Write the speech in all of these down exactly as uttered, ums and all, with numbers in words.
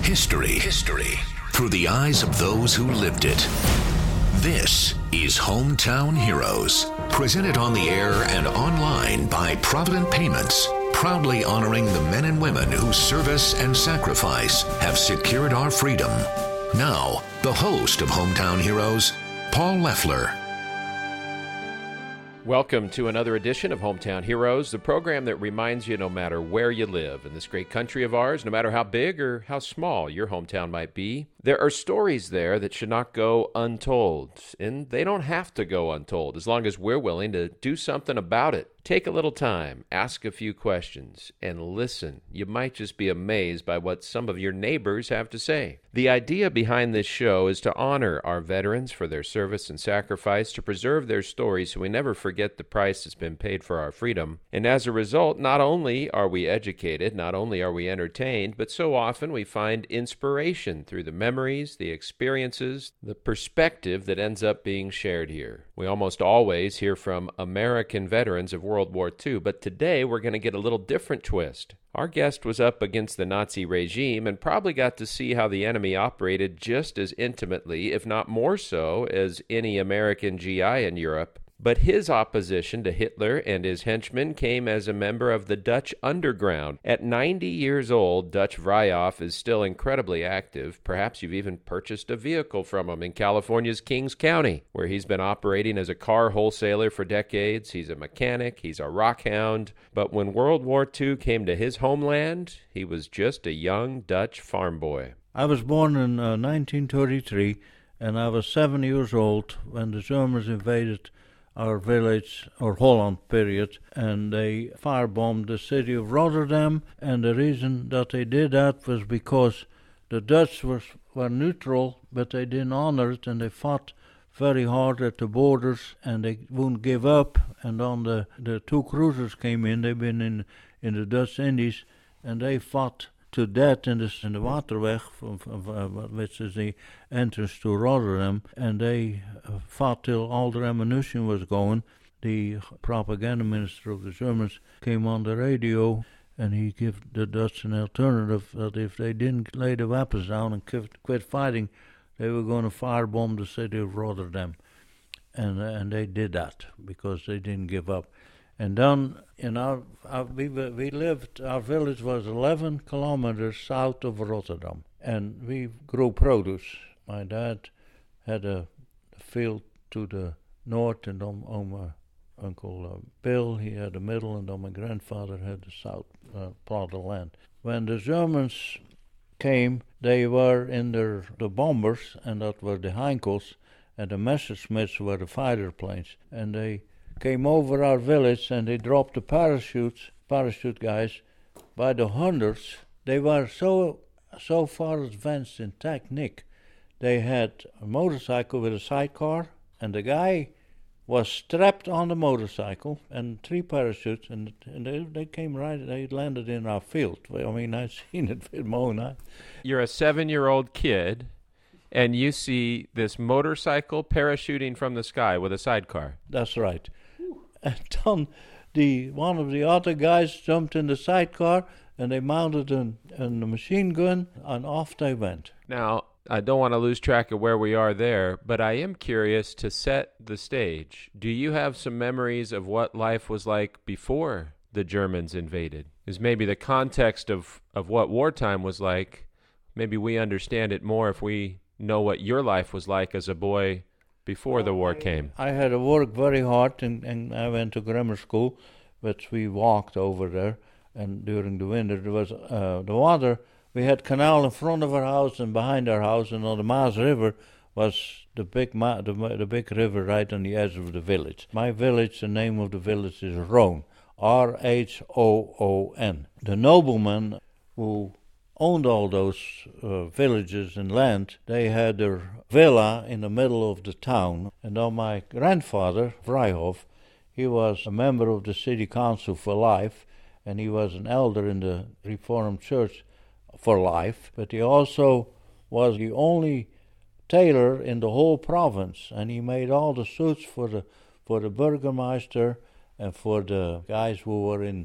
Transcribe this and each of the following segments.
History. History. Through the eyes of those who lived it. This is Hometown Heroes, presented on the air and online by Provident Payments, proudly honoring the men and women whose service and sacrifice have secured our freedom. Now, the host of Hometown Heroes, Paul Leffler. Welcome to another edition of Hometown Heroes, the program that reminds you no matter where you live in this great country of ours, no matter how big or how small your hometown might be, there are stories there that should not go untold, and they don't have to go untold as long as we're willing to do something about it. Take a little time, ask a few questions, and listen. You might just be amazed by what some of your neighbors have to say. The idea behind this show is to honor our veterans for their service and sacrifice, to preserve their stories so we never forget the price that's been paid for our freedom. And as a result, not only are we educated, not only are we entertained, but so often we find inspiration through the memories, the experiences, the perspective that ends up being shared here. We almost always hear from American veterans of World War Two, but today we're going to get a little different twist. Our guest was up against the Nazi regime and probably got to see how the enemy operated just as intimately, if not more so, as any American G I in Europe. But his opposition to Hitler and his henchmen came as a member of the Dutch underground. At ninety years old, Dutch Vrijhof is still incredibly active. Perhaps you've even purchased a vehicle from him in California's Kings County, where he's been operating as a car wholesaler for decades. He's a mechanic, he's a rock hound. But when World War Two came to his homeland, he was just a young Dutch farm boy. I was born in uh, nineteen thirty-three, and I was seven years old when the Germans invaded our village, or Holland period, and they firebombed the city of Rotterdam. And the reason that they did that was because the Dutch was, were neutral, but they didn't honor it, and they fought very hard at the borders, and they wouldn't give up. And on the, the two cruisers came in, they've been in, in the Dutch Indies, and they fought to death in the, in the Waterweg, from, from, uh, which is the entrance to Rotterdam, and they uh, fought till all their ammunition was going. The propaganda minister of the Germans came on the radio, and he gave the Dutch an alternative that if they didn't lay the weapons down and quit, quit fighting, they were going to firebomb the city of Rotterdam. And, uh, and they did that because they didn't give up. And then, in our, our we we lived, our village was eleven kilometers south of Rotterdam, and we grew produce. My dad had a, a field to the north, and on, on my Uncle uh, Bill, he had the middle, and on my grandfather had the south uh, part of land. When the Germans came, they were in their, the bombers, and that were the Heinkels, and the Messerschmitts were the fighter planes, and they came over our village, and they dropped the parachutes, parachute guys, by the hundreds. They were so so far advanced in technique. They had a motorcycle with a sidecar, and the guy was strapped on the motorcycle, and three parachutes, and, and they, they came right, they landed in our field. I mean, I've seen it with my own eyes. You're a seven-year-old kid, and you see this motorcycle parachuting from the sky with a sidecar. That's right. And then the one of the other guys jumped in the sidecar, and they mounted an, an, a machine gun, and off they went. Now, I don't want to lose track of where we are there, but I am curious to set the stage. Do you have some memories of what life was like before the Germans invaded? Is maybe the context of, of what wartime was like, maybe we understand it more if we know what your life was like as a boy before well, the war I, came. I had to work very hard, and, and I went to grammar school, but we walked over there, and during the winter there was uh, the water. We had canal in front of our house and behind our house, and on the Maas River was the big Ma- the, the big river right on the edge of the village. My village, the name of the village is Rhoon, R H O O N. The nobleman who owned all those uh, villages and land, they had their villa in the middle of the town. And then my grandfather, Vrijhof, he was a member of the city council for life, and he was an elder in the Reformed Church for life, but he also was the only tailor in the whole province, and he made all the suits for the for the burgomaster and for the guys who were in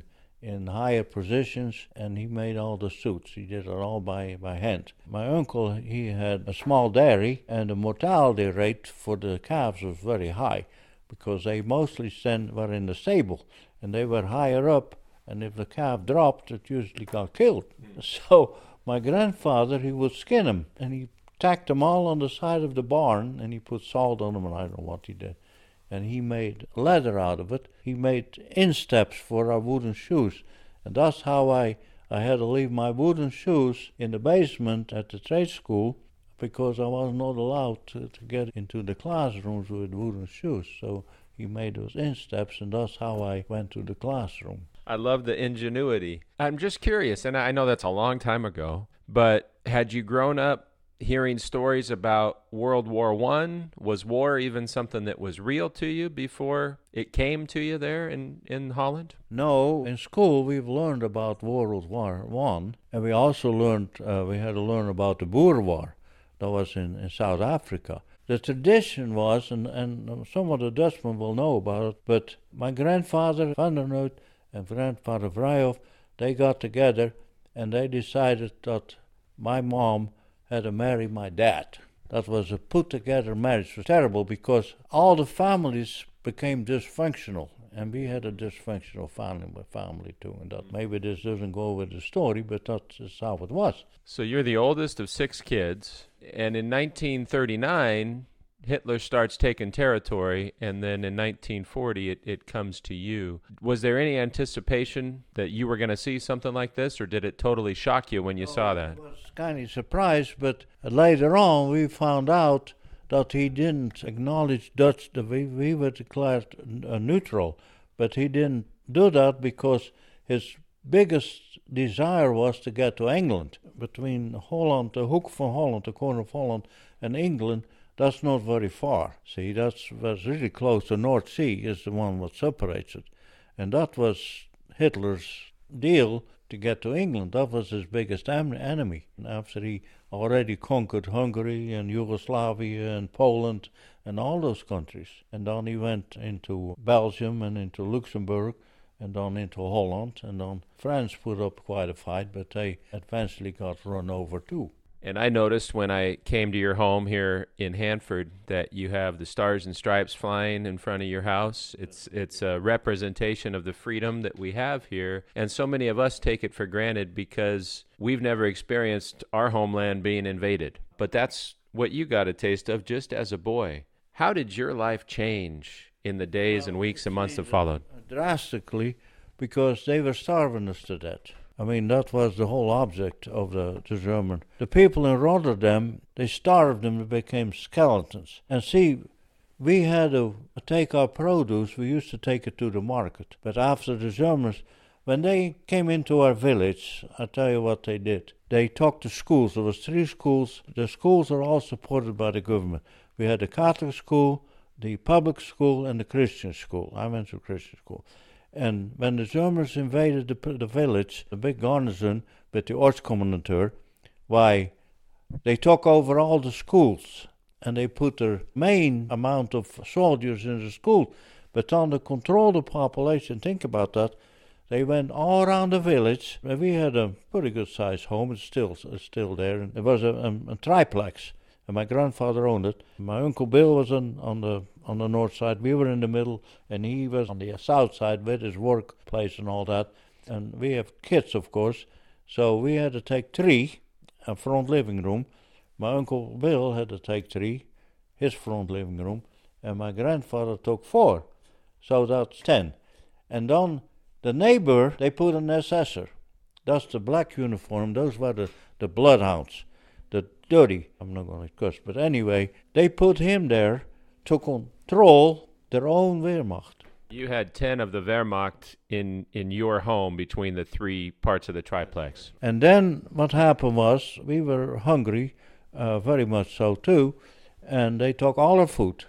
in higher positions, and he made all the suits. He did it all by, by hand. My uncle, he had a small dairy, and the mortality rate for the calves was very high because they mostly sent, were in the stable, and they were higher up, and if the calf dropped, it usually got killed. Mm. So my grandfather, he would skin them, and he tacked them all on the side of the barn, and he put salt on them, and I don't know what he did. And he made leather out of it. He made insteps for our wooden shoes. And that's how I, I had to leave my wooden shoes in the basement at the trade school because I was not allowed to, to get into the classrooms with wooden shoes. So he made those insteps, and that's how I went to the classroom. I love the ingenuity. I'm just curious, and I know that's a long time ago, but had you grown up hearing stories about World War One? Was war even something that was real to you before it came to you there in, in Holland? No. In school, we've learned about World War One, and we also learned, uh, we had to learn about the Boer War. That was in, in South Africa. The tradition was, and, and some of the Dutchmen will know about it, but my grandfather, Van der Noot, and grandfather Vrijhof, they got together, and they decided that my mom had to marry my dad. That was a put-together marriage. It was terrible because all the families became dysfunctional, and we had a dysfunctional family, family too. And that maybe this doesn't go with the story, but that's how it was. So you're the oldest of six kids, and in nineteen thirty-nine, Hitler starts taking territory, and then in nineteen forty, it, it comes to you. Was there any anticipation that you were going to see something like this, or did it totally shock you when you oh, saw that? I was kind of surprised, but later on we found out that he didn't acknowledge Dutch, that we, we were declared uh, neutral, but he didn't do that because his biggest desire was to get to England. Between Holland, the hook from Holland, the corner of Holland, and England, that's not very far. See, that's was really close. The North Sea is the one that separates it. And that was Hitler's deal to get to England. That was his biggest em- enemy. After he already conquered Hungary and Yugoslavia and Poland and all those countries. And then he went into Belgium and into Luxembourg and then into Holland. And then France put up quite a fight, but they eventually got run over too. And I noticed when I came to your home here in Hanford that you have the Stars and Stripes flying in front of your house. It's it's a representation of the freedom that we have here. And so many of us take it for granted because we've never experienced our homeland being invaded. But that's what you got a taste of just as a boy. How did your life change in the days and weeks and months that followed? Drastically, because they were starving us to death. I mean, that was the whole object of the, the German. The people in Rotterdam, they starved them, they became skeletons. And see, we had to take our produce, we used to take it to the market. But after the Germans, when they came into our village, I tell you what they did. They took the schools. There was three schools. The schools are all supported by the government. We had the Catholic school, the public school, and the Christian school. I went to Christian school. And when the Germans invaded the, the village, the big garrison with the Ortskommandantur, why, they took over all the schools and they put their main amount of soldiers in the school. But on to control the population, think about that, they went all around the village. We had a pretty good sized home, it's still, it's still there. And it was a, a, a triplex, and my grandfather owned it. My Uncle Bill was on, on the on the north side, we were in the middle, and he was on the south side with his workplace and all that. And we have kids, of course, so we had to take three, a front living room. My Uncle Bill had to take three, his front living room, and my grandfather took four, so that's ten. And then the neighbor, they put an S S er. That's the black uniform, those were the, the bloodhounds, the dirty, I'm not going to cuss, but anyway, they put him there to control their own Wehrmacht. You had ten of the Wehrmacht in, in your home between the three parts of the triplex. And then what happened was, we were hungry, uh, very much so too, and they took all our food.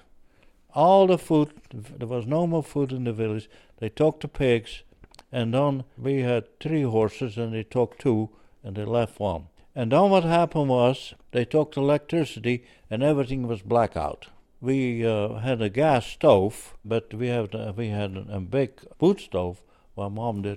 All the food, there was no more food in the village. They took the pigs, and then we had three horses, and they took two, and they left one. And then what happened was, they took the electricity, and everything was blackout. We uh, had a gas stove, but we had uh, we had a, a big wood stove. My mom did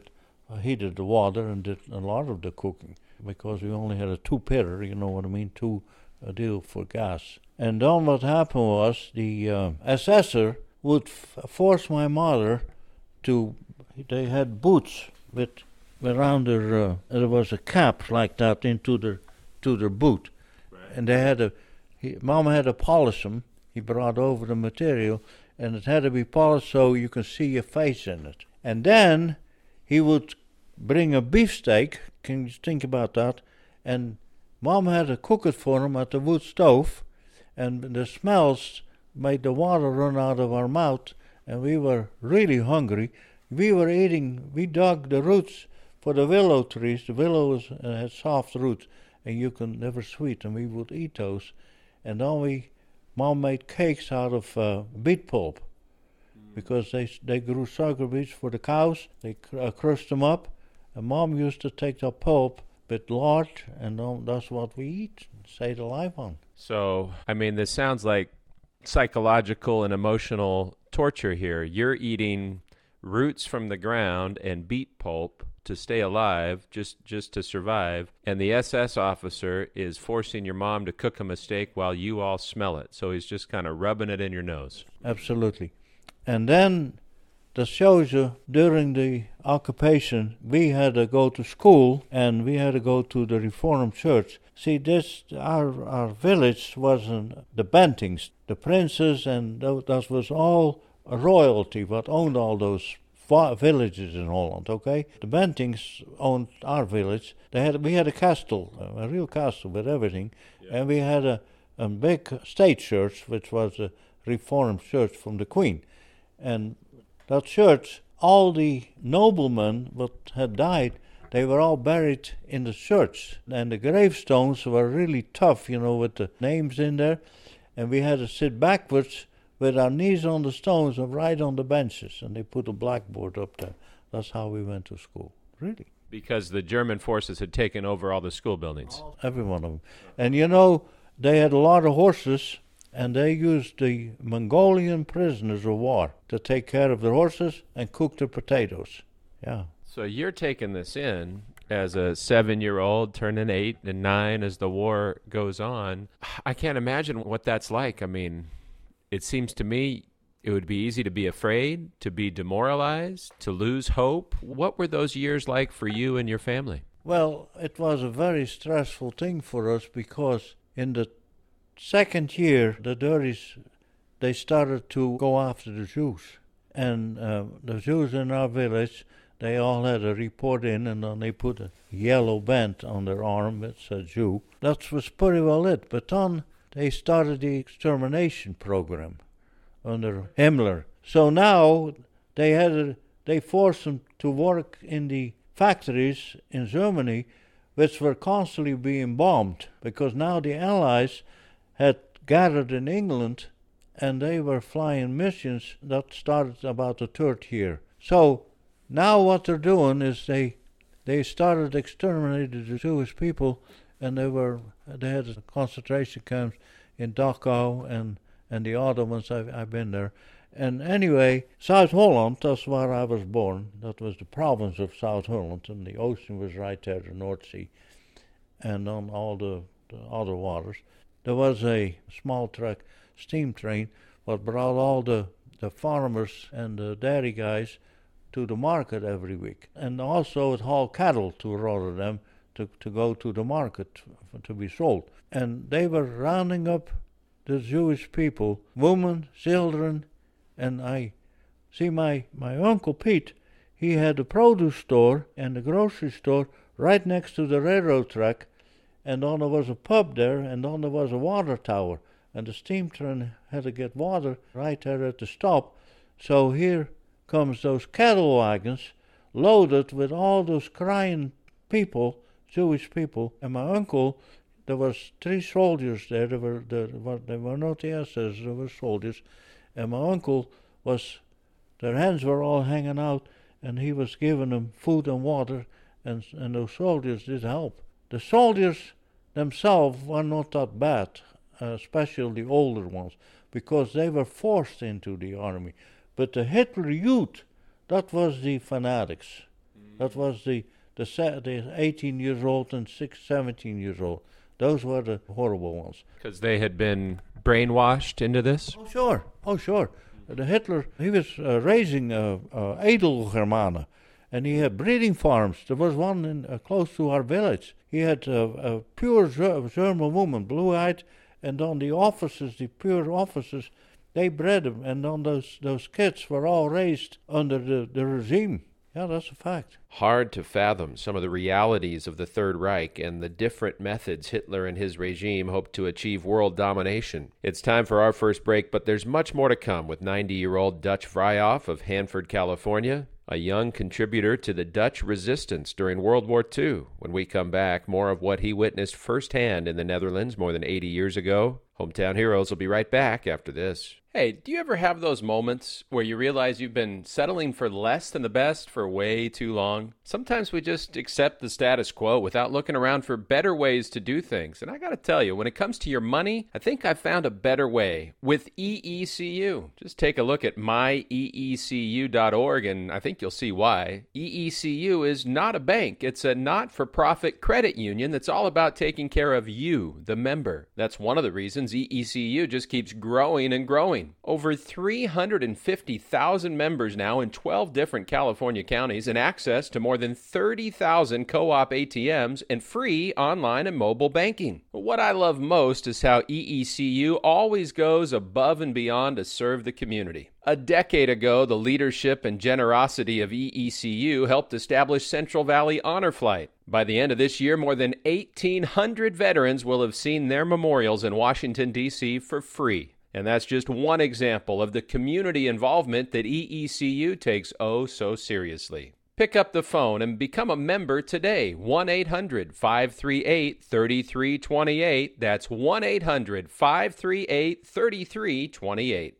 heated the water and did a lot of the cooking because we only had a two-pitter, you know what I mean, two a deal for gas. And then what happened was the uh, assessor would f- force my mother to, they had boots with around their, uh, there was a cap like that into their, to their boot. Right. And they had a, he, Mom had to polish them. He brought over the material, and it had to be polished so you can see your face in it. And then he would bring a beefsteak, can you think about that? And Mom had to cook it for him at the wood stove, and the smells made the water run out of our mouth, and we were really hungry. We were eating, we dug the roots for the willow trees. The willows uh, had soft roots, and you can never sweet, and we would eat those. And then we, Mom made cakes out of uh, beet pulp, mm. because they they grew sugar beets for the cows. They cr- uh, crushed them up, and Mom used to take the pulp with lard, and um, that's what we eat, stay alive on. So, I mean, this sounds like psychological and emotional torture here. You're eating roots from the ground and beet pulp to stay alive, just, just to survive, and the S S officer is forcing your mom to cook a steak while you all smell it. So he's just kind of rubbing it in your nose. Absolutely. And then that shows you, during the occupation, we had to go to school, and we had to go to the Reformed Church. See, this, our our village wasn't the Bentings, the princes, and th- that was all royalty, what owned all those fa- villages in Holland, okay? The Bentings owned our village. They had We had a castle, a real castle with everything, yeah. And we had a, a big state church, which was a Reformed church from the Queen. And that church, all the noblemen that had died, they were all buried in the church. And the gravestones were really tough, you know, with the names in there. And we had to sit backwards with our knees on the stones and right on the benches. And they put a blackboard up there. That's how we went to school, really. Because the German forces had taken over all the school buildings. Every one of them. And, you know, they had a lot of horses, and they used the Mongolian prisoners of war to take care of the horses and cook the potatoes. Yeah. So you're taking this in as a seven-year-old, turning eight and nine as the war goes on. I can't imagine what that's like. I mean, it seems to me it would be easy to be afraid, to be demoralized, to lose hope. What were those years like for you and your family? Well, it was a very stressful thing for us because in the second year, the Dirties, they started to go after the Jews. And uh, the Jews in our village, they all had a report in, and then they put a yellow band on their arm that said Jew. That was pretty well it. But then they started the extermination program under Himmler. So now they had a, they forced them to work in the factories in Germany, which were constantly being bombed, because now the Allies had gathered in England, and they were flying missions that started about the third year. So now what they're doing is they they started exterminating the Jewish people, and they were they had concentration camps in Dachau and and the other ones. I've, I've been there. And anyway, South Holland, that's where I was born. That was the province of South Holland, and the ocean was right there, the North Sea, and on all the, the other waters. There was a small truck, steam train, that brought all the, the farmers and the dairy guys to the market every week. And also it hauled cattle to Rotterdam to, to go to the market for, to be sold. And they were rounding up the Jewish people, women, children, and I see my, my Uncle Pete, he had a produce store and a grocery store right next to the railroad track, and then there was a pub there, and then there was a water tower, and the steam train had to get water right there at the stop. So here comes those cattle wagons loaded with all those crying people, Jewish people, and my uncle, there was three soldiers there. They were, they were, they were not the S S, they were soldiers. And my uncle was, their hands were all hanging out, and he was giving them food and water, and, and those soldiers did help. The soldiers themselves were not that bad, uh, especially the older ones, because they were forced into the army. But the Hitler Youth, that was the fanatics. That was the the, se- the eighteen years old and six, seventeen years old. Those were the horrible ones. Because they had been brainwashed into this? Oh, sure. Oh, sure. The Hitler, he was uh, raising uh, uh, Edelgermanen, and he had breeding farms. There was one in, uh, close to our village. He had uh, a pure Ger- German woman, blue-eyed, and on the offices, the pure offices, they bred them, and on those, those kids were all raised under the, the regime. Yeah, that's a fact. Hard to fathom some of the realities of the Third Reich and the different methods Hitler and his regime hoped to achieve world domination. It's time for our first break, but there's much more to come with ninety-year-old Dutch Vrijhoff of Hanford, California, a young contributor to the Dutch resistance during World War Two. When we come back, more of what he witnessed firsthand in the Netherlands more than eighty years ago. Hometown Heroes will be right back after this. Hey, do you ever have those moments where you realize you've been settling for less than the best for way too long? Sometimes we just accept the status quo without looking around for better ways to do things. And I gotta tell you, when it comes to your money, I think I've found a better way with E E C U. Just take a look at my E E C U dot org and I think you'll see why. E E C U is not a bank. It's a not-for-profit credit union that's all about taking care of you, the member. That's one of the reasons E E C U just keeps growing and growing. Over three hundred fifty thousand members now in twelve different California counties and access to more than thirty thousand co-op A T Ms and free online and mobile banking. What I love most is how E E C U always goes above and beyond to serve the community. A decade ago, the leadership and generosity of E E C U helped establish Central Valley Honor Flight. By the end of this year, more than eighteen hundred veterans will have seen their memorials in Washington, D C for free. And that's just one example of the community involvement that E E C U takes oh so seriously. Pick up the phone and become a member today. one eight hundred five three eight three three two eight. That's one eight hundred five three eight three three two eight.